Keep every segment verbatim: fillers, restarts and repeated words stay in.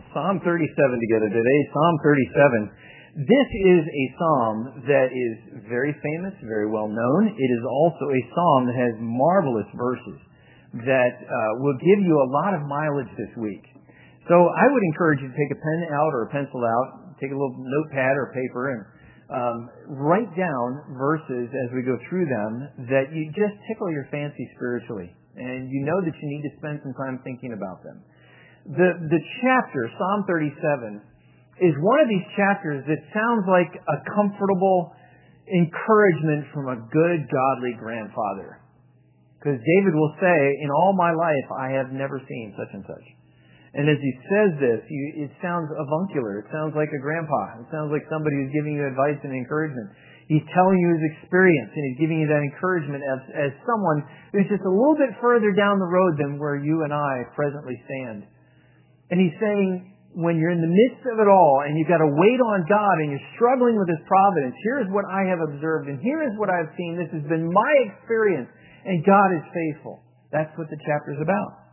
Psalm thirty-seven together today. Psalm thirty-seven. This is a psalm that is very famous, very well known. It is also a psalm that has marvelous verses that uh, will give you a lot of mileage this week. So I would encourage you to take a pen out or a pencil out, take a little notepad or paper, and um, write down verses as we go through them that you just tickle your fancy spiritually. And you know that you need to spend some time thinking about them. The, the chapter, Psalm thirty-seven, is one of these chapters that sounds like a comfortable encouragement from a good, godly grandfather. Because David will say, in all my life, I have never seen such and such. And as he says this, you, it sounds avuncular. It sounds like a grandpa. It sounds like somebody who's giving you advice and encouragement. He's telling you his experience, and he's giving you that encouragement as, as someone who's just a little bit further down the road than where you and I presently stand. And he's saying, when you're in the midst of it all and you've got to wait on God and you're struggling with His providence, here's what I have observed and here is what I've seen. This has been my experience, and God is faithful. That's what the chapter is about.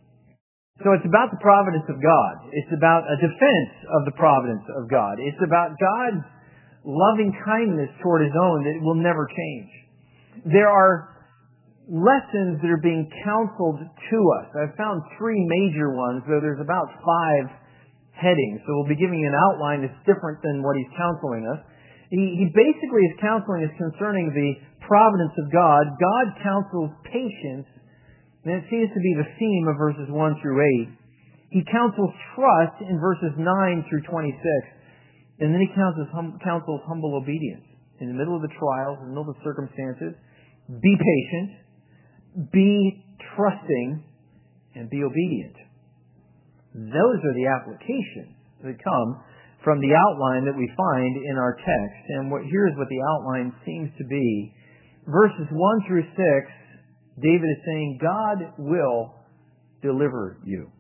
So it's about the providence of God. It's about a defense of the providence of God. It's about God's loving kindness toward His own that will never change. There are lessons that are being counseled to us. I've found three major ones, though there's about five headings. So we'll be giving you an outline that's different than what he's counseling us. He, he basically is counseling us concerning the providence of God. God counsels patience, and it seems to be the theme of verses one through eight. He counsels trust in verses nine through twenty-six. And then he counsels, hum, counsels humble obedience. In the middle of the trials, in the middle of the circumstances, be patient, be trusting, and be obedient. Those are the applications that come from the outline that we find in our text. And what, here's what the outline seems to be. Verses one through six, David is saying, God will deliver you.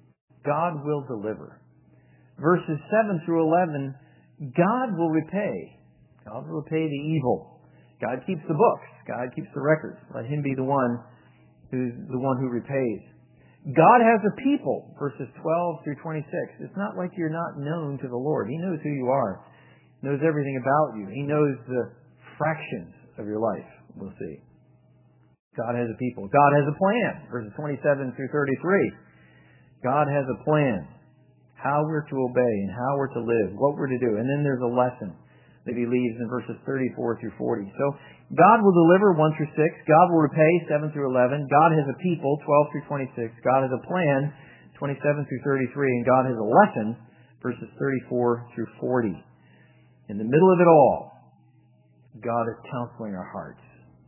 God will deliver. Verses seven through eleven, God will repay. God will repay the evil. God keeps the books. God keeps the records. Let Him be the one who's the one who repays. God has a people, verses twelve through twenty-six. It's not like you're not known to the Lord. He knows who you are. He knows everything about you. He knows the fractions of your life. We'll see. God has a people. God has a plan, verses twenty-seven through thirty-three. God has a plan. How we're to obey and how we're to live, what we're to do. And then there's a lesson that he leaves in verses thirty-four through forty. So God will deliver, one through six. God will repay, seven through eleven. God has a people, twelve through twenty-six. God has a plan, twenty-seven through thirty-three. And God has a lesson, verses thirty-four through forty. In the middle of it all, God is counseling our hearts.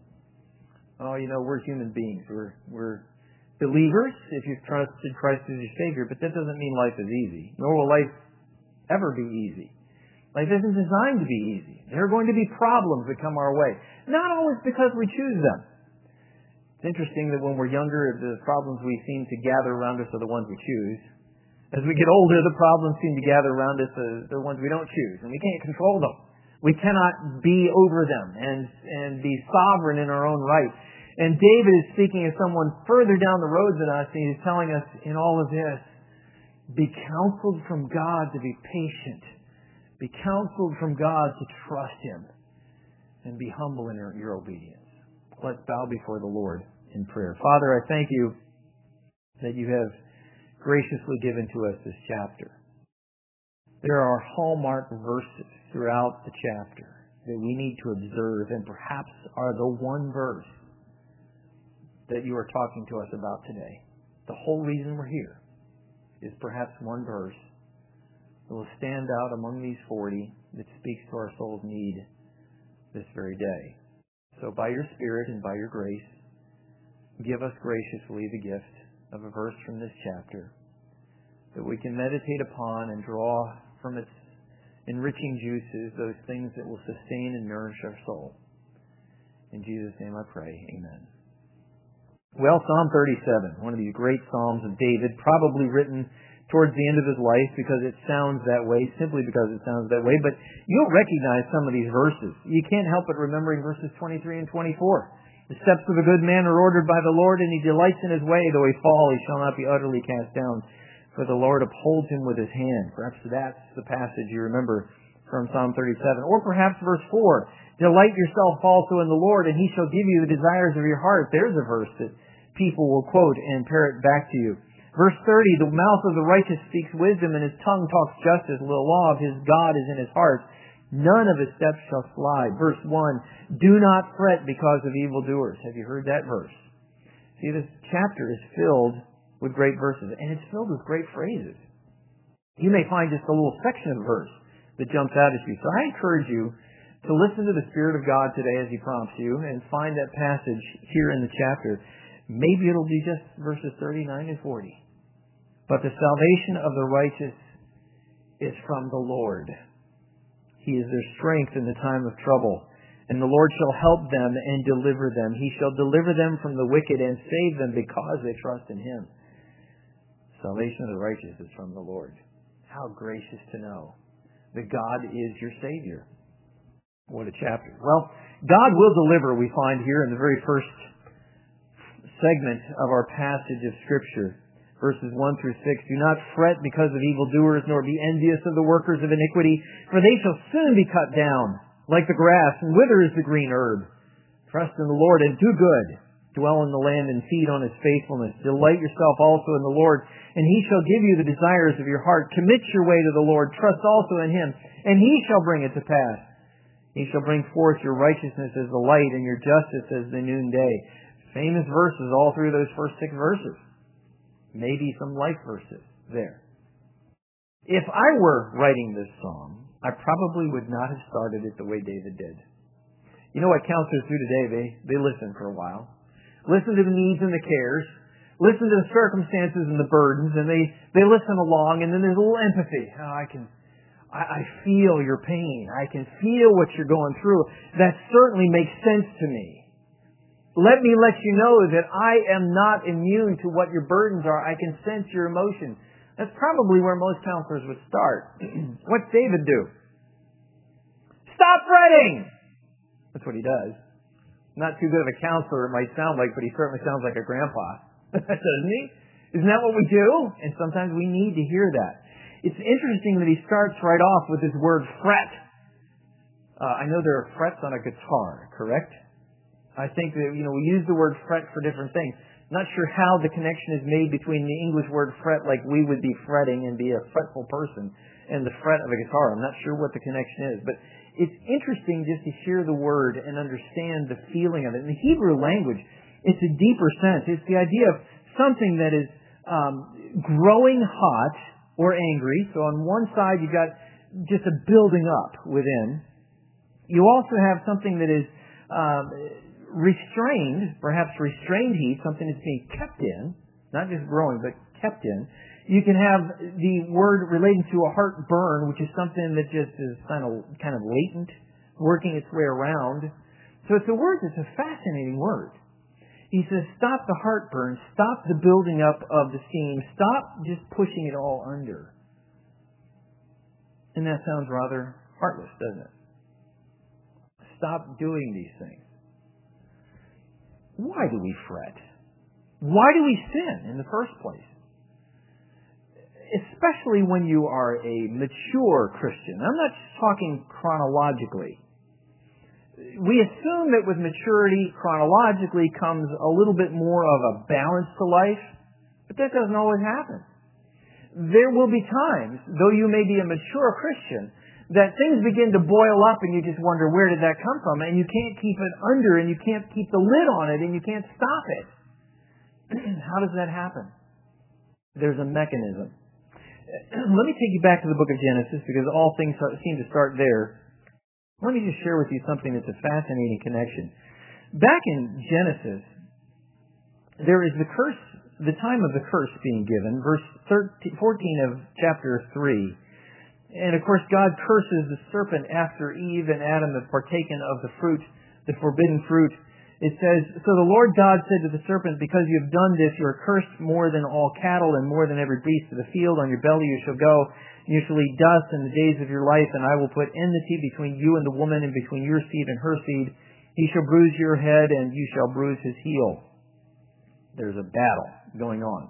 Oh, you know, we're human beings. We're, we're believers if you've trusted Christ as your Savior, but that doesn't mean life is easy. Nor will life ever be easy. Life isn't designed to be easy. There are going to be problems that come our way. Not always because we choose them. It's interesting that when we're younger, the problems we seem to gather around us are the ones we choose. As we get older, the problems seem to gather around us are the ones we don't choose. And we can't control them. We cannot be over them and, and be sovereign in our own right. And David is speaking as someone further down the road than us, and he's telling us in all of this, be counseled from God to be patient. Be counseled from God to trust Him. And be humble in your, your obedience. Let's bow before the Lord in prayer. Father, I thank You that You have graciously given to us this chapter. There are hallmark verses throughout the chapter that we need to observe, and perhaps are the one verse that You are talking to us about today. The whole reason we're here is perhaps one verse that will stand out among these forty that speaks to our soul's need this very day. So by Your Spirit and by Your grace, give us graciously the gift of a verse from this chapter that we can meditate upon and draw from its enriching juices those things that will sustain and nourish our soul. In Jesus' name I pray. Amen. Well, Psalm thirty-seven, one of these great Psalms of David, probably written towards the end of his life because it sounds that way, simply because it sounds that way, but you'll recognize some of these verses. You can't help but remembering verses twenty-three and twenty-four. The steps of a good man are ordered by the Lord, and he delights in his way. Though he fall, he shall not be utterly cast down. for the Lord upholds him with his hand. Perhaps that's the passage you remember from Psalm thirty-seven. Or perhaps verse four, delight yourself also in the Lord, and he shall give you the desires of your heart. There's a verse that people will quote and parrot back to you. Verse thirty, the mouth of the righteous speaks wisdom, and his tongue talks justice. The law of his God is in his heart. None of his steps shall slide. Verse one, do not fret because of evildoers. Have you heard that verse? See, this chapter is filled with great verses, and it's filled with great phrases. You may find just a little section of verse that jumps out at you. So I encourage you to listen to the Spirit of God today as he prompts you and find that passage here in the chapter. Maybe it'll be just verses thirty-nine and forty. But the salvation of the righteous is from the Lord. He is their strength in the time of trouble. And the Lord shall help them and deliver them. He shall deliver them from the wicked and save them because they trust in him. Salvation of the righteous is from the Lord. How gracious to know that God is your Savior. What a chapter. Well, God will deliver, we find here in the very first segment of our passage of Scripture. Verses one through six, do not fret because of evildoers, nor be envious of the workers of iniquity, for they shall soon be cut down, like the grass, and wither as the green herb. Trust in the Lord and do good. Dwell in the land and feed on his faithfulness. Delight yourself also in the Lord, and he shall give you the desires of your heart. Commit your way to the Lord. Trust also in him, and he shall bring it to pass. He shall bring forth your righteousness as the light, and your justice as the noonday. Famous verses all through those first six verses. Maybe some life verses there. If I were writing this psalm, I probably would not have started it the way David did. You know what counselors do today? They, they listen for a while. Listen to the needs and the cares. Listen to the circumstances and the burdens, and they, they listen along, and then there's a little empathy. Oh, I can, I, I feel your pain. I can feel what you're going through. That certainly makes sense to me. Let me let you know that I am not immune to what your burdens are. I can sense your emotion. That's probably where most counselors would start. What's David do? Stop fretting! That's what he does. Not too good of a counselor, it might sound like, but he certainly sounds like a grandpa. Doesn't he? Isn't that what we do? And sometimes we need to hear that. It's interesting that he starts right off with this word fret. Uh, I know there are frets on a guitar, correct? I think that, you know, we use the word fret for different things. Not sure how the connection is made between the English word fret, like we would be fretting and be a fretful person, and the fret of a guitar. I'm not sure what the connection is. But it's interesting just to hear the word and understand the feeling of it. In the Hebrew language, it's a deeper sense. It's the idea of something that is um, growing hot or angry. So on one side, you've got just a building up within. You also have something that is Um, restrained, perhaps restrained heat, something that's being kept in, not just growing, but kept in. You can have the word relating to a heart burn, which is something that just is kind of, kind of latent, working its way around. So it's a word that's a fascinating word. He says, stop the heartburn, stop the building up of the steam, stop just pushing it all under. And that sounds rather heartless, doesn't it? Stop doing these things. Why do we fret? Why do we sin in the first place? Especially when you are a mature Christian. I'm not just talking chronologically. We assume that with maturity, chronologically, comes a little bit more of a balance to life, but that doesn't always happen. There will be times, though you may be a mature Christian, that things begin to boil up and you just wonder, where did that come from? And you can't keep it under, and you can't keep the lid on it, and you can't stop it. How does that happen? There's a mechanism. Let me take you back to the book of Genesis, because all things seem to start there. Let me just share with you something that's a fascinating connection. Back in Genesis, there is the curse, the time of the curse being given, verse thirteen, fourteen of chapter three. And of course, God curses the serpent after Eve and Adam have partaken of the fruit, the forbidden fruit. It says, so the Lord God said to the serpent, because you have done this, you are cursed more than all cattle and more than every beast of the field. On your belly you shall go, and you shall eat dust in the days of your life, and I will put enmity between you and the woman, and between your seed and her seed. He shall bruise your head, and you shall bruise his heel. There's a battle going on.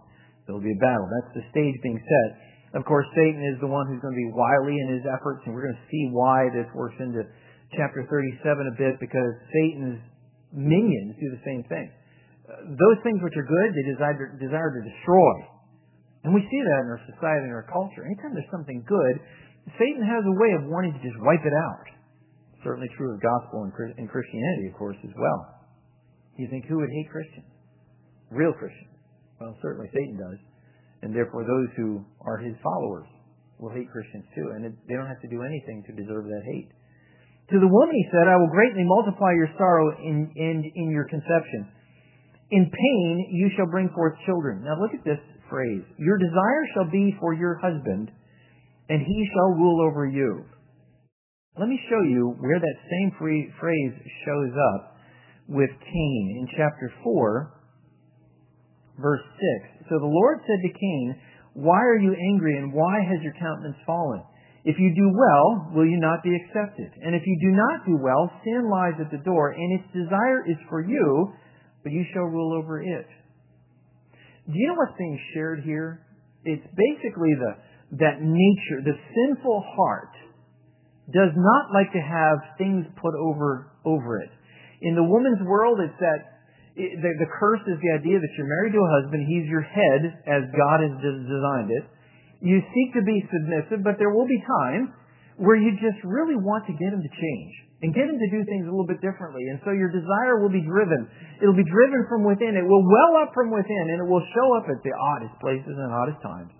There will be a battle. That's the stage being set. Of course, Satan is the one who's going to be wily in his efforts, and we're going to see why this works into chapter thirty-seven a bit, because Satan's minions do the same thing. Uh, those things which are good, they desire, desire to destroy. And we see that in our society and our culture. Anytime there's something good, Satan has a way of wanting to just wipe it out. Certainly true of gospel and Christianity, of course, as well. You think, who would hate Christians? Real Christians. Well, certainly Satan does. And therefore those who are his followers will hate Christians too. And it, they don't have to do anything to deserve that hate. To the woman he said, I will greatly multiply your sorrow in, in, in your conception. In pain you shall bring forth children. Now look at this phrase. Your desire shall be for your husband, and he shall rule over you. Let me show you where that same phrase shows up with Cain in chapter four, verse six. So the Lord said to Cain, why are you angry, and why has your countenance fallen? If you do well, will you not be accepted? And if you do not do well, sin lies at the door, and its desire is for you, but you shall rule over it. Do you know what's being shared here? It's basically the that nature, the sinful heart, does not like to have things put over over it. In the woman's world, it's that it, the, the curse is the idea that you're married to a husband, he's your head as God has designed it. You seek to be submissive, but there will be times where you just really want to get him to change and get him to do things a little bit differently. And so your desire will be driven. It'll be driven from within. It will well up from within, and it will show up at the oddest places and oddest times.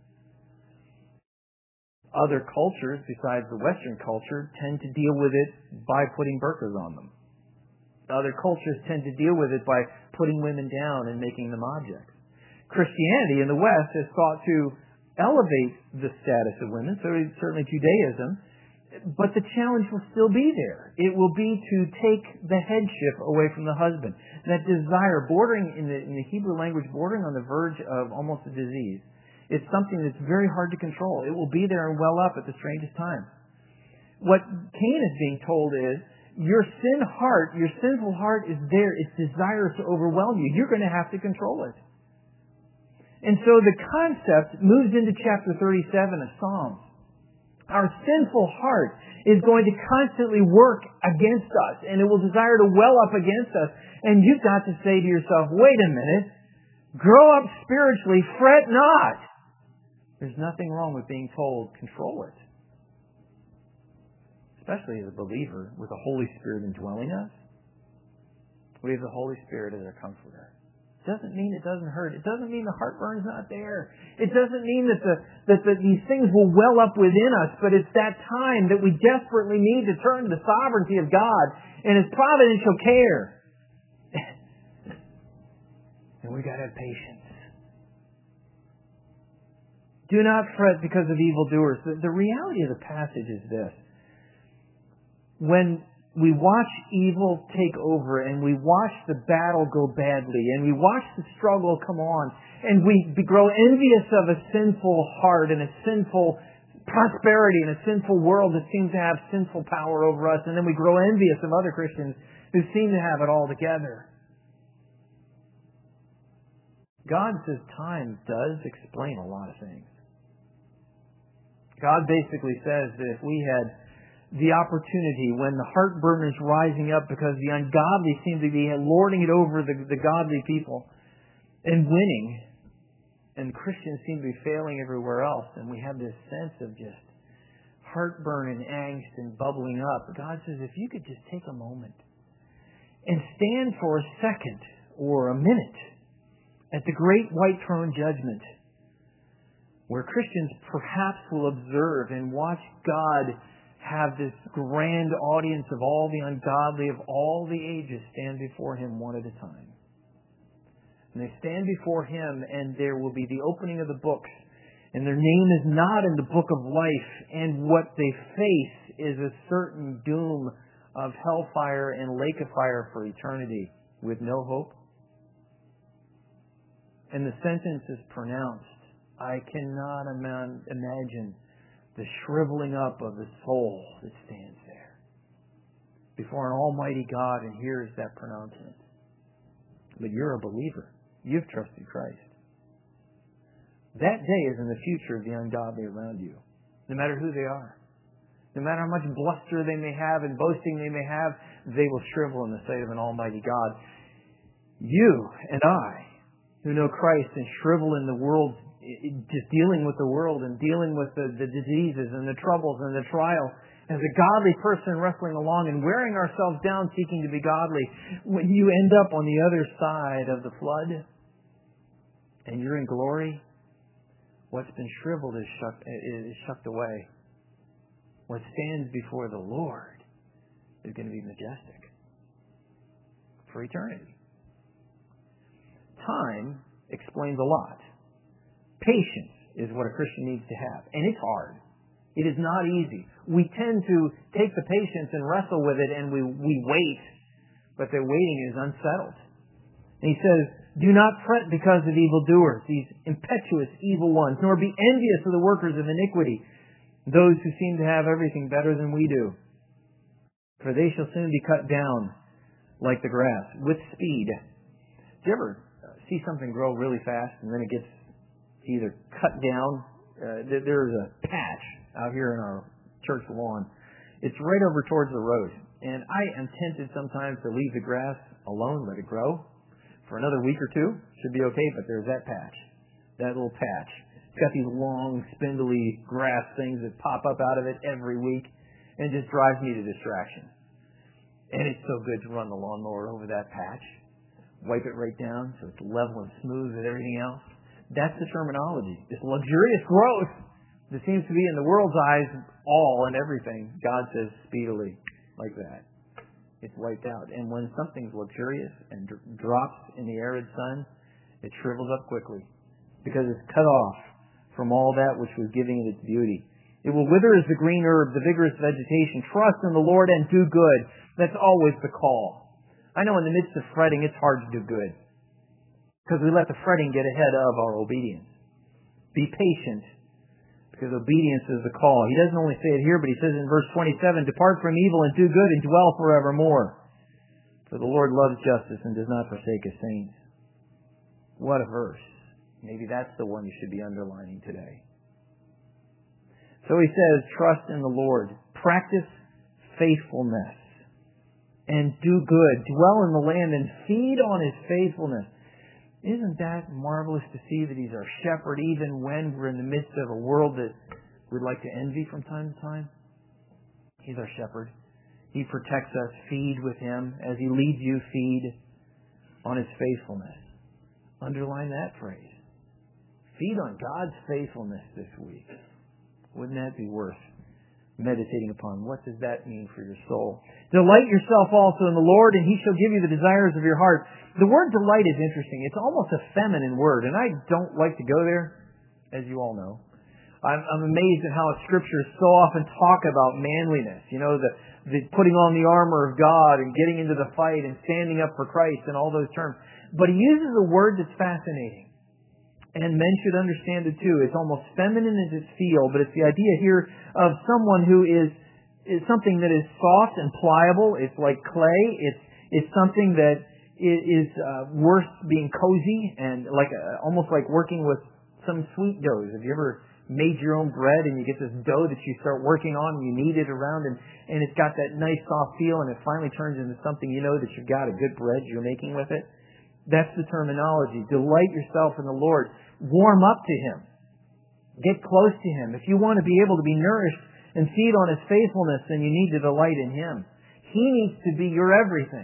Other cultures, besides the Western culture, tend to deal with it by putting burqas on them. Other cultures tend to deal with it by putting women down and making them objects. Christianity in the West has sought to elevate the status of women, so certainly Judaism, but the challenge will still be there. It will be to take the headship away from the husband. That desire, bordering in the, in the Hebrew language, bordering on the verge of almost a disease. It's something that's very hard to control. It will be there and well up at the strangest times. What Cain is being told is, your sin heart, your sinful heart is there. Its desire to overwhelm you. You're going to have to control it. And so the concept moves into chapter thirty-seven of Psalms. Our sinful heart is going to constantly work against us, and it will desire to well up against us. And you've got to say to yourself, wait a minute, grow up spiritually, fret not. There's nothing wrong with being told, control it. Especially as a believer with the Holy Spirit indwelling us. We have the Holy Spirit as our comforter. It doesn't mean it doesn't hurt. It doesn't mean the heartburn's not there. It doesn't mean that the that the, these things will well up within us, but it's that time that we desperately need to turn to the sovereignty of God and His providential care. And we got to have patience. Do not fret because of evildoers. The, the reality of the passage is this. When we watch evil take over and we watch the battle go badly and we watch the struggle come on and we grow envious of a sinful heart and a sinful prosperity and a sinful world that seems to have sinful power over us, and then we grow envious of other Christians who seem to have it all together. God says time does explain a lot of things. God basically says that if we had the opportunity when the heartburn is rising up because the ungodly seem to be lording it over the, the godly people and winning, and Christians seem to be failing everywhere else, and we have this sense of just heartburn and angst and bubbling up. God says, if you could just take a moment and stand for a second or a minute at the great white throne judgment, where Christians perhaps will observe and watch God have this grand audience of all the ungodly of all the ages stand before Him one at a time. And they stand before Him, and there will be the opening of the books, and their name is not in the book of life, and what they face is a certain doom of hellfire and lake of fire for eternity with no hope. And the sentence is pronounced. I cannot imagine the shriveling up of the soul that stands there before an almighty God and hears that pronouncement. But you're a believer. You've trusted Christ. That day is in the future of the ungodly around you, no matter who they are. No matter how much bluster they may have and boasting they may have, they will shrivel in the sight of an almighty God. You and I, who know Christ and shrivel in the world, just dealing with the world and dealing with the, the diseases and the troubles and the trial, as a godly person wrestling along and wearing ourselves down seeking to be godly, when you end up on the other side of the flood and you're in glory, what's been shriveled is shucked, is shucked away. What stands before the Lord is going to be majestic for eternity. Time explains a lot. Patience is what a Christian needs to have. And it's hard. It is not easy. We tend to take the patience and wrestle with it and we, we wait, but the waiting is unsettled. And he says, do not fret because of evildoers, these impetuous evil ones, nor be envious of the workers of iniquity, those who seem to have everything better than we do. For they shall soon be cut down like the grass, with speed. Do you ever see something grow really fast and then it gets either cut down? Uh, there's a patch out here in our church lawn. It's right over towards the road. And I am tempted sometimes to leave the grass alone, let it grow for another week or two. Should be okay, but there's that patch, that little patch. It's got these long, spindly grass things that pop up out of it every week, and it just drives me to distraction. And it's so good to run the lawnmower over that patch, wipe it right down so it's level and smooth with everything else. That's the terminology. This luxurious growth that seems to be in the world's eyes all and everything, God says speedily, like that. It's wiped out. And when something's luxurious and d- drops in the arid sun, it shrivels up quickly because it's cut off from all that which was giving it its beauty. It will wither as the green herb, the vigorous vegetation. Trust in the Lord and do good. That's always the call. I know in the midst of fretting, it's hard to do good because we let the fretting get ahead of our obedience. Be patient because obedience is the call. He doesn't only say it here, but he says in verse twenty-seven, depart from evil and do good and dwell forevermore. For the Lord loves justice and does not forsake his saints. What a verse. Maybe that's the one you should be underlining today. So he says, trust in the Lord. Practice faithfulness. And do good. Dwell in the land and feed on his faithfulness. Isn't that marvelous to see that he's our shepherd even when we're in the midst of a world that we'd like to envy from time to time? He's our shepherd. He protects us. Feed with him. As he leads you, feed on his faithfulness. Underline that phrase. Feed on God's faithfulness this week. Wouldn't that be worth meditating upon? What does that mean for your soul? Delight yourself also in the Lord, and he shall give you the desires of your heart. The word delight is interesting. It's almost a feminine word, and I don't like to go there, as you all know. I'm, I'm amazed at how Scripture so often talk about manliness. You know, the, the putting on the armor of God and getting into the fight and standing up for Christ and all those terms. But he uses a word that's fascinating. And men should understand it too. It's almost feminine as its feel, but it's the idea here of someone who is, is something that is soft and pliable. It's like clay. It's it's something that is uh, worth being cozy and like a, almost like working with some sweet doughs. Have you ever made your own bread and you get this dough that you start working on and you knead it around and, and it's got that nice soft feel and it finally turns into something you know that you've got a good bread you're making with it? That's the terminology. Delight yourself in the Lord. Warm up to him. Get close to him. If you want to be able to be nourished and feed on his faithfulness, then you need to delight in him. He needs to be your everything.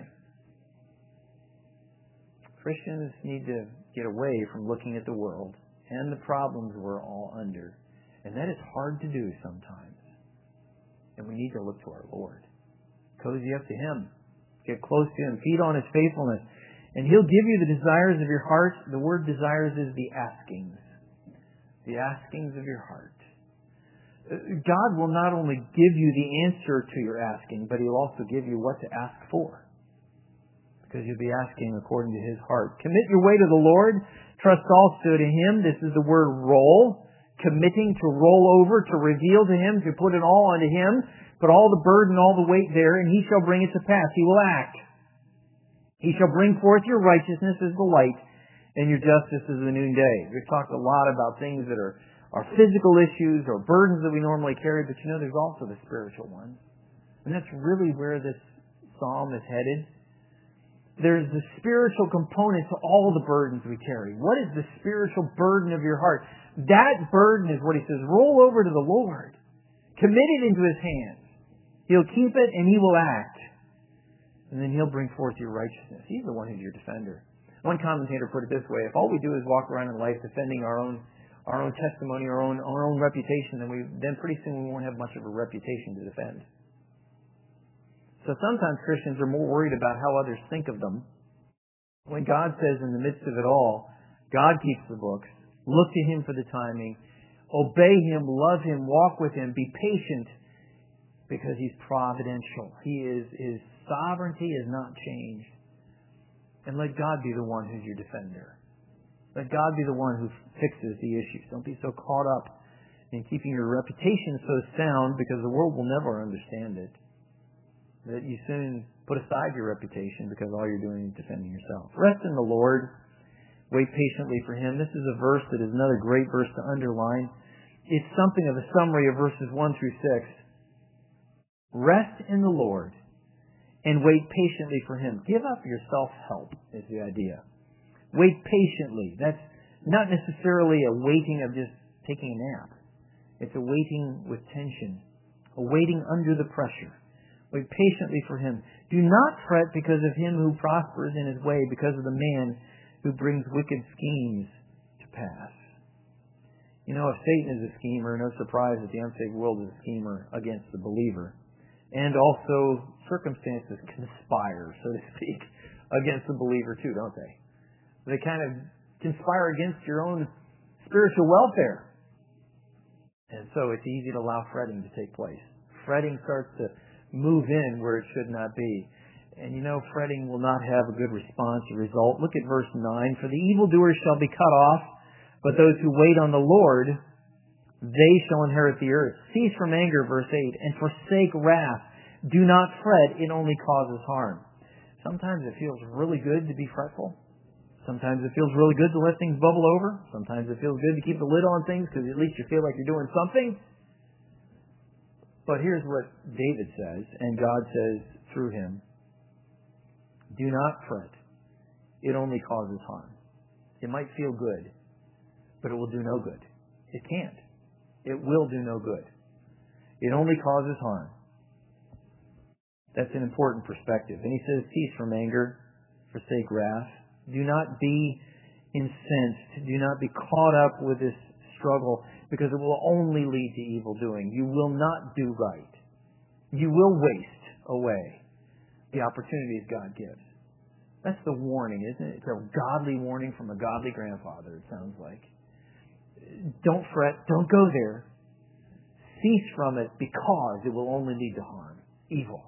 Christians need to get away from looking at the world and the problems we're all under. And that is hard to do sometimes. And we need to look to our Lord. Cozy up to him. Get close to him. Feed on his faithfulness. And he'll give you the desires of your heart. The word desires is the askings. The askings of your heart. God will not only give you the answer to your asking, but he'll also give you what to ask for. Because you'll be asking according to his heart. Commit your way to the Lord. Trust also to him. This is the word roll. Committing to roll over, to reveal to him, to put it all onto him. Put all the burden, all the weight there, and he shall bring it to pass. He will act. He shall bring forth your righteousness as the light, and your justice is the noonday. We've talked a lot about things that are, are physical issues or burdens that we normally carry, but you know there's also the spiritual ones. And that's really where this psalm is headed. There's the spiritual component to all the burdens we carry. What is the spiritual burden of your heart? That burden is what he says, roll over to the Lord. Commit it into his hands. He'll keep it and he will act. And then he'll bring forth your righteousness. He's the one who's your defender. One commentator put it this way: if all we do is walk around in life defending our own our own testimony, our own our own reputation, then we then pretty soon we won't have much of a reputation to defend. So sometimes Christians are more worried about how others think of them. When God says in the midst of it all, God keeps the books, look to him for the timing, obey him, love him, walk with him, be patient, because he's providential. He is, his sovereignty has not changed. And let God be the one who's your defender. Let God be the one who fixes the issues. Don't be so caught up in keeping your reputation so sound, because the world will never understand it, that you soon put aside your reputation because all you're doing is defending yourself. Rest in the Lord. Wait patiently for him. This is a verse that is another great verse to underline. It's something of a summary of verses one through six. Rest in the Lord and wait patiently for him. Give up your self-help is the idea. Wait patiently. That's not necessarily a waiting of just taking a nap. It's a waiting with tension. A waiting under the pressure. Wait patiently for him. Do not fret because of him who prospers in his way, because of the man who brings wicked schemes to pass. You know, if Satan is a schemer, no surprise that the unsaved world is a schemer against the believer. And also, circumstances conspire, so to speak, against the believer too, don't they? They kind of conspire against your own spiritual welfare. And so it's easy to allow fretting to take place. Fretting starts to move in where it should not be. And you know, fretting will not have a good response or result. Look at verse nine. For the evildoers shall be cut off, but those who wait on the Lord, they shall inherit the earth. Cease from anger, verse eight, and forsake wrath. Do not fret, it only causes harm. Sometimes it feels really good to be fretful. Sometimes it feels really good to let things bubble over. Sometimes it feels good to keep the lid on things because at least you feel like you're doing something. But here's what David says, and God says through him: do not fret. It only causes harm. It might feel good, but it will do no good. It can't. It will do no good. It only causes harm. That's an important perspective. And he says, cease from anger, forsake wrath. Do not be incensed. Do not be caught up with this struggle, because it will only lead to evil doing. You will not do right. You will waste away the opportunities God gives. That's the warning, isn't it? It's a godly warning from a godly grandfather, it sounds like. Don't fret. Don't go there. Cease from it, because it will only lead to harm, evil.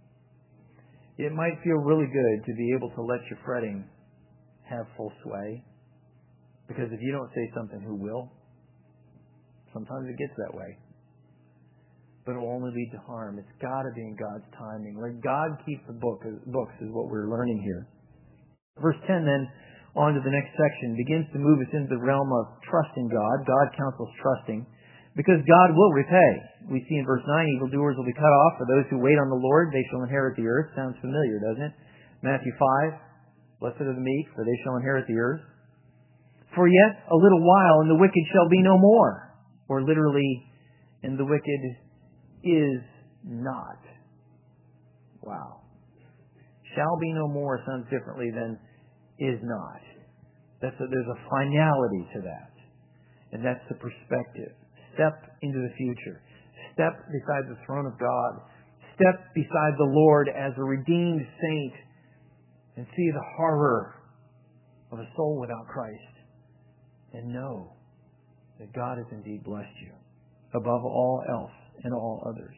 It might feel really good to be able to let your fretting have full sway, because if you don't say something, who will? Sometimes it gets that way. But it will only lead to harm. It's got to be in God's timing. Let God keep the book, books is what we're learning here. Verse ten then, on to the next section, begins to move us into the realm of trusting God. God counsels trusting, because God will repay. We see in verse nine, evildoers will be cut off. For those who wait on the Lord, they shall inherit the earth. Sounds familiar, doesn't it? Matthew five, blessed are the meek, for they shall inherit the earth. For yet a little while, and the wicked shall be no more. Or literally, and the wicked is not. Wow. Shall be no more sounds differently than is not. That's a, there's a finality to that. And that's the perspective. Step into the future. Step beside the throne of God. Step beside the Lord as a redeemed saint and see the horror of a soul without Christ. And know that God has indeed blessed you above all else and all others.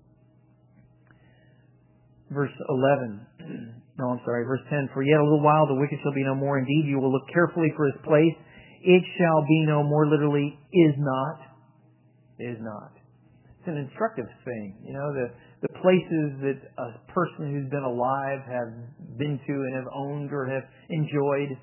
Verse eleven, no, I'm sorry, verse ten, for yet a little while the wicked shall be no more. Indeed, you will look carefully for his place. It shall be no more, literally, is not. Is not. It's an instructive thing. You know, the, the places that a person who's been alive have been to and have owned or have enjoyed,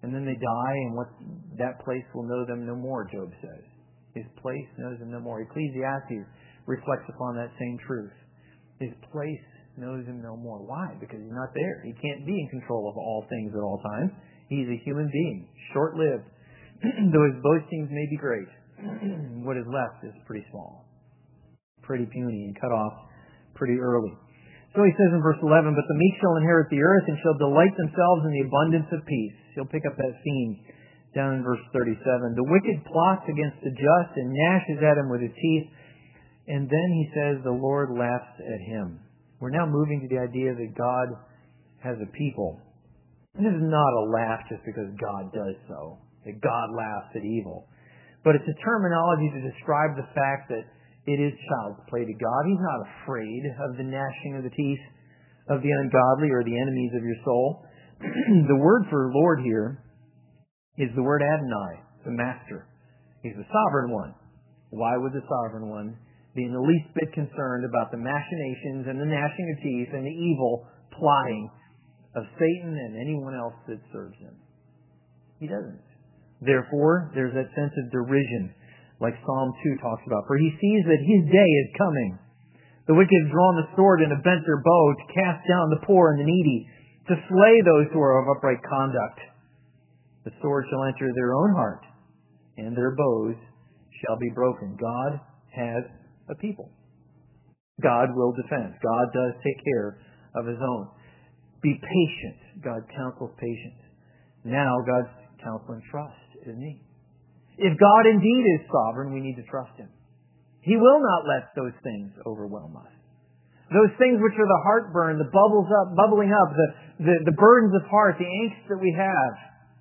And then they die, and what that place will know them no more, Job says. His place knows him no more. Ecclesiastes reflects upon that same truth. His place knows him no more. Why? Because he's not there. He can't be in control of all things at all times. He's a human being, short-lived. Though his boastings may be great, what is left is pretty small, pretty puny, and cut off pretty early. So he says in verse eleven, but the meek shall inherit the earth and shall delight themselves in the abundance of peace. He'll pick up that theme down in verse thirty-seven. The wicked plots against the just and gnashes at him with his teeth. And then he says the Lord laughs at him. We're now moving to the idea that God has a people. And this is not a laugh just because God does so, that God laughs at evil. But it's a terminology to describe the fact that it is child's play to God. He's not afraid of the gnashing of the teeth of the ungodly or the enemies of your soul. The word for Lord here is the word Adonai, the master. He's the sovereign one. Why would the sovereign one be in the least bit concerned about the machinations and the gnashing of teeth and the evil plotting of Satan and anyone else that serves him? He doesn't. Therefore, there's that sense of derision, like Psalm two talks about. For he sees that his day is coming. The wicked have drawn the sword and have bent their bow to cast down the poor and the needy, to slay those who are of upright conduct. The sword shall enter their own heart, and their bows shall be broken. God has a people. God will defend. God does take care of his own. Be patient. God counsels patience. Now God's counseling trust, isn't he? If God indeed is sovereign, we need to trust him. He will not let those things overwhelm us. Those things which are the heartburn, the bubbles up, bubbling up, the, the, the burdens of heart, the angst that we have,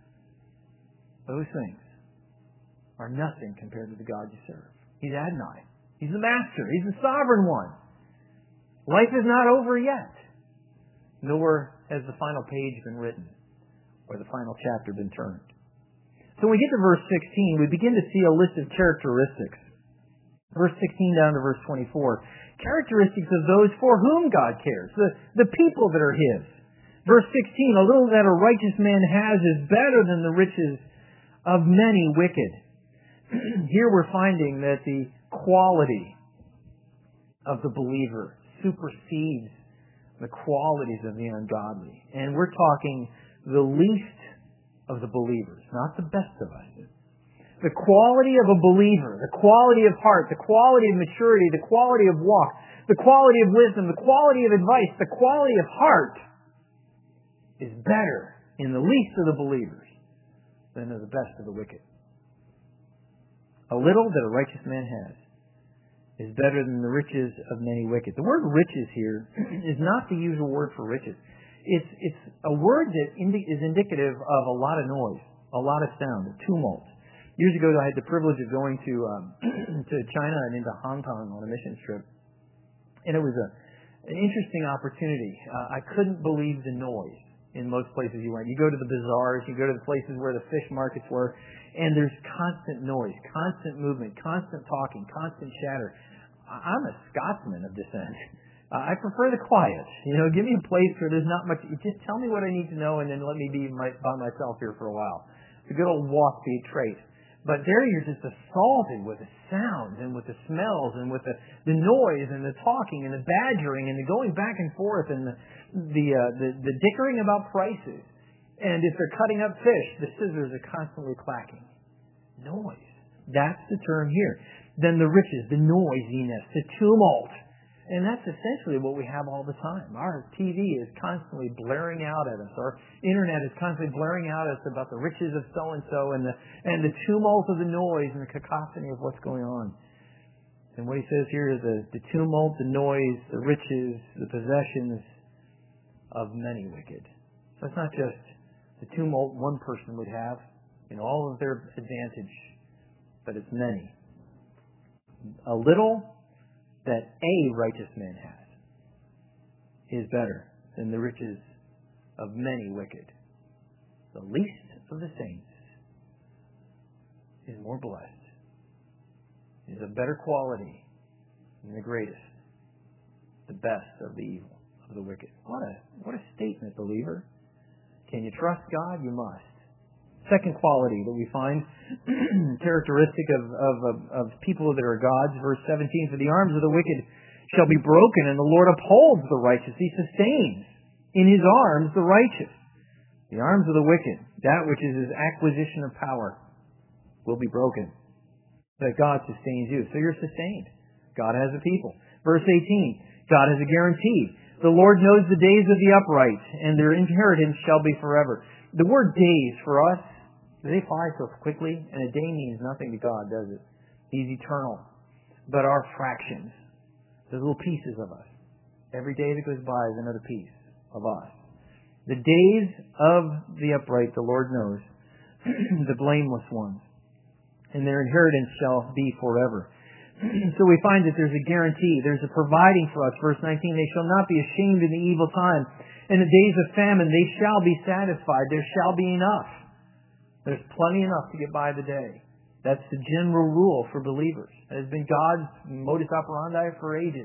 those things are nothing compared to the God you serve. He's Adonai. He's the master. He's the sovereign one. Life is not over yet. Nor has the final page been written or the final chapter been turned. So when we get to verse sixteen, we begin to see a list of characteristics. Verse sixteen down to verse twenty-four. Characteristics of those for whom God cares. The, the people that are his. Verse sixteen. A little that a righteous man has is better than the riches of many wicked. Here we're finding that the quality of the believer supersedes the qualities of the ungodly. And we're talking the least of the believers, not the best of us. The quality of a believer, the quality of heart, the quality of maturity, the quality of walk, the quality of wisdom, the quality of advice, the quality of heart is better in the least of the believers than in the best of the wicked. A little that a righteous man has is better than the riches of many wicked. The word riches here is not the usual word for riches. It's, it's a word that indi- is indicative of a lot of noise, a lot of sound, a tumult. Years ago, I had the privilege of going to um, to China and into Hong Kong on a mission trip, and it was a, an interesting opportunity. Uh, I couldn't believe the noise in most places you went. You go to the bazaars, you go to the places where the fish markets were, and there's constant noise, constant movement, constant talking, constant chatter. I'm a Scotsman of descent. Uh, I prefer the quiet. You know, give me a place where there's not much. Just tell me what I need to know, and then let me be my, by myself here for a while. It's a good old waspy trait. But there you're just assaulted with the sounds and with the smells and with the, the noise and the talking and the badgering and the going back and forth and the the, uh, the the dickering about prices. And if they're cutting up fish, the scissors are constantly clacking. Noise. That's the term here. Then the riches, the noisiness, the tumult. And that's essentially what we have all the time. Our T V is constantly blaring out at us. Our internet is constantly blaring out at us about the riches of so-and-so and the, and the tumult of the noise and the cacophony of what's going on. And what he says here is the, the tumult, the noise, the riches, the possessions of many wicked. So it's not just the tumult one person would have in all of their advantage, but it's many. A little that a righteous man has is better than the riches of many wicked. The least of the saints is more blessed, is of better quality than the greatest, the best of the evil, of the wicked. What a what a statement, believer. Can you trust God? You must. Second quality that we find characteristic of, of, of, of people that are God's, verse seventeen, for the arms of the wicked shall be broken, and the Lord upholds the righteous. He sustains in His arms the righteous. The arms of the wicked, that which is his acquisition of power, will be broken. That God sustains you. So you're sustained. God has a people. Verse eighteen, God has a guarantee. The Lord knows the days of the upright, and their inheritance shall be forever. The word days for us, they fly so quickly, and a day means nothing to God, does it? He's eternal. But our fractions, the little pieces of us, every day that goes by is another piece of us. The days of the upright, the Lord knows, the blameless ones, and their inheritance shall be forever. So we find that there's a guarantee, there's a providing for us. Verse nineteen, they shall not be ashamed in the evil time. In the days of famine, they shall be satisfied. There shall be enough. There's plenty enough to get by the day. That's the general rule for believers. It has been God's modus operandi for ages.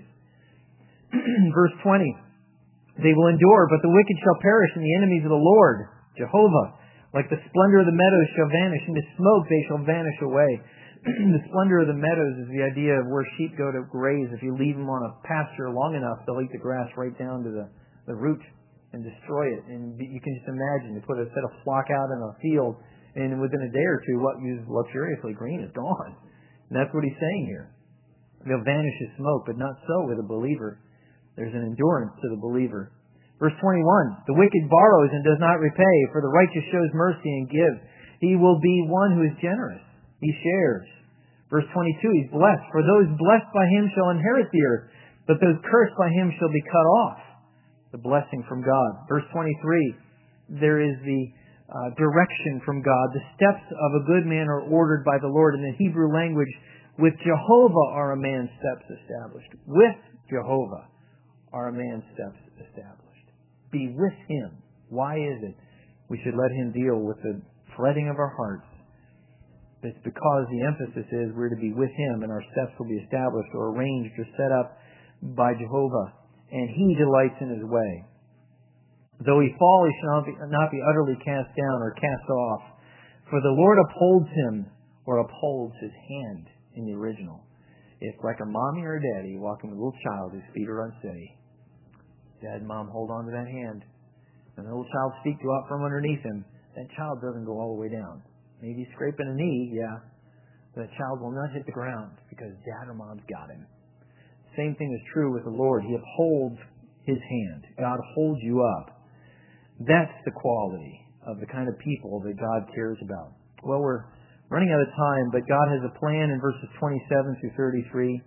Verse twenty, they will endure, but the wicked shall perish, and the enemies of the Lord, Jehovah, like the splendor of the meadows shall vanish, and the smoke they shall vanish away. The splendor of the meadows is the idea of where sheep go to graze. If you leave them on a pasture long enough, they'll eat the grass right down to the, the root and destroy it. And you can just imagine, you put a set of flock out in a field, and within a day or two, what was luxuriously green is gone. And that's what he's saying here. They'll vanish as smoke, but not so with a believer. There's an endurance to the believer. Verse twenty-one, the wicked borrows and does not repay, for the righteous shows mercy and gives. He will be one who is generous. He shares. Verse twenty-two, he's blessed. For those blessed by him shall inherit the earth, but those cursed by him shall be cut off. The blessing from God. Verse twenty-three, there is the uh, direction from God. The steps of a good man are ordered by the Lord. In the Hebrew language, with Jehovah are a man's steps established. With Jehovah are a man's steps established. Be with Him. Why is it we should let Him deal with the fretting of our hearts? It's because the emphasis is we're to be with Him, and our steps will be established or arranged or set up by Jehovah, and He delights in His way. Though he fall, he shall not be, not be utterly cast down or cast off, for the Lord upholds him, or upholds His hand in the original. It's like a mommy or a daddy walking with a little child whose feet are unsteady. Dad and mom hold on to that hand. And the little child's feet go out from underneath him. That child doesn't go all the way down. Maybe he's scraping a knee, yeah. But that child will not hit the ground because dad or mom's got him. Same thing is true with the Lord. He upholds His hand. God holds you up. That's the quality of the kind of people that God cares about. Well, we're running out of time, but God has a plan in verses twenty-seven through thirty-three.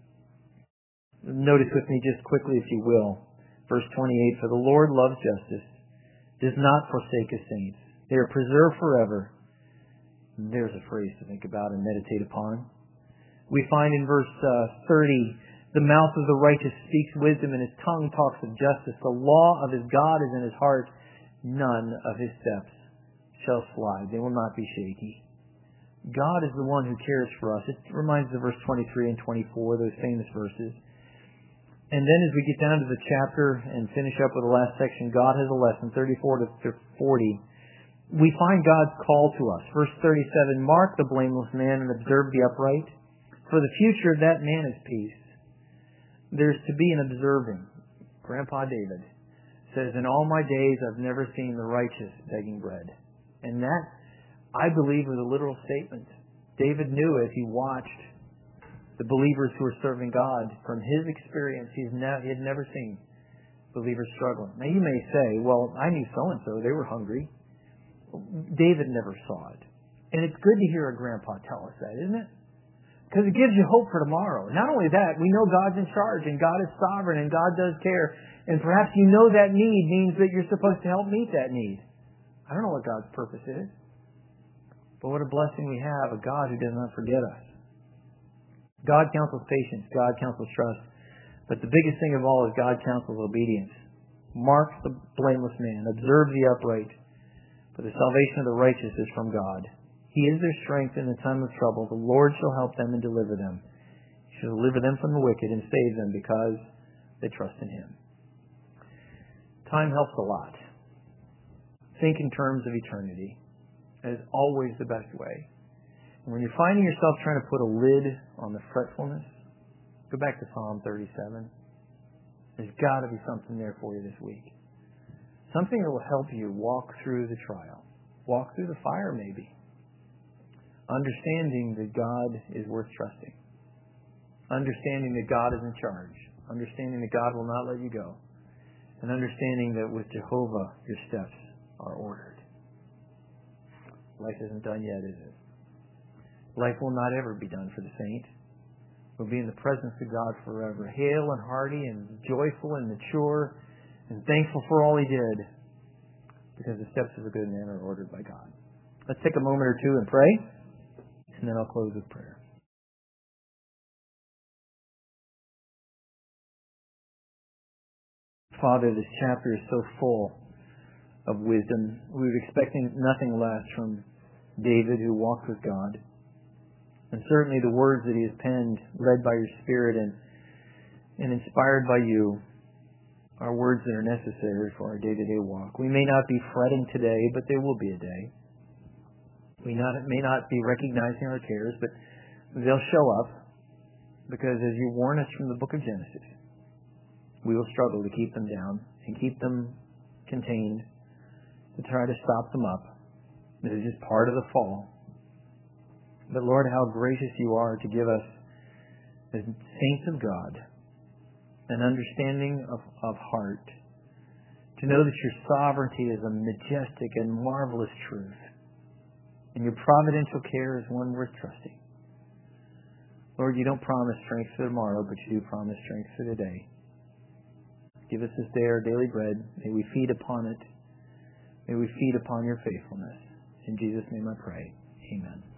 Notice with me just quickly, if you will. Verse twenty-eight, for the Lord loves justice, does not forsake His saints. They are preserved forever. There's a phrase to think about and meditate upon. We find in verse uh, thirty, the mouth of the righteous speaks wisdom, and his tongue talks of justice. The law of his God is in his heart. None of his steps shall slide. They will not be shaky. God is the one who cares for us. It reminds us of verse twenty-three and twenty-four, those famous verses. And then as we get down to the chapter and finish up with the last section, God has a lesson, thirty-four to forty. We find God's call to us. Verse thirty-seven, mark the blameless man and observe the upright. For the future of that man is peace. There's to be an observing. Grandpa David says, in all my days I've never seen the righteous begging bread. And that, I believe, was a literal statement. David knew as he watched the believers who were serving God, from his experience, he's ne- he had never seen believers struggling. Now you may say, well, I knew so-and-so, they were hungry. David never saw it. And it's good to hear a grandpa tell us that, isn't it? Because it gives you hope for tomorrow. Not only that, we know God's in charge, and God is sovereign, and God does care. And perhaps you know that need means that you're supposed to help meet that need. I don't know what God's purpose is. But what a blessing we have, a God who does not forget us. God counsels patience. God counsels trust. But the biggest thing of all is God counsels obedience. Mark the blameless man. Observe the upright. For the salvation of the righteous is from God. He is their strength in the time of trouble. The Lord shall help them and deliver them. He shall deliver them from the wicked and save them because they trust in Him. Time helps a lot. Think in terms of eternity. That is always the best way. And when you're finding yourself trying to put a lid on the fretfulness, go back to Psalm thirty-seven. There's got to be something there for you this week. Something that will help you walk through the trial. Walk through the fire, maybe. Understanding that God is worth trusting. Understanding that God is in charge. Understanding that God will not let you go. And understanding that with Jehovah, your steps are ordered. Life isn't done yet, is it? Life will not ever be done for the saint. We'll be in the presence of God forever, hale and hearty and joyful and mature and thankful for all He did, because the steps of a good man are ordered by God. Let's take a moment or two and pray, and then I'll close with prayer. Father, this chapter is so full of wisdom. We were expecting nothing less from David, who walked with God. And certainly the words that he has penned, led by your Spirit and, and inspired by you, are words that are necessary for our day-to-day walk. We may not be fretting today, but there will be a day. We not, may not be recognizing our cares, but they'll show up, because as you warn us from the book of Genesis, we will struggle to keep them down and keep them contained, to try to stop them up. This is just part of the fall. But Lord, how gracious you are to give us, as saints of God, an understanding of, of heart, to know that your sovereignty is a majestic and marvelous truth, and your providential care is one worth trusting. Lord, you don't promise strength for tomorrow, but you do promise strength for today. Give us this day our daily bread. May we feed upon it. May we feed upon your faithfulness. In Jesus' name I pray. Amen.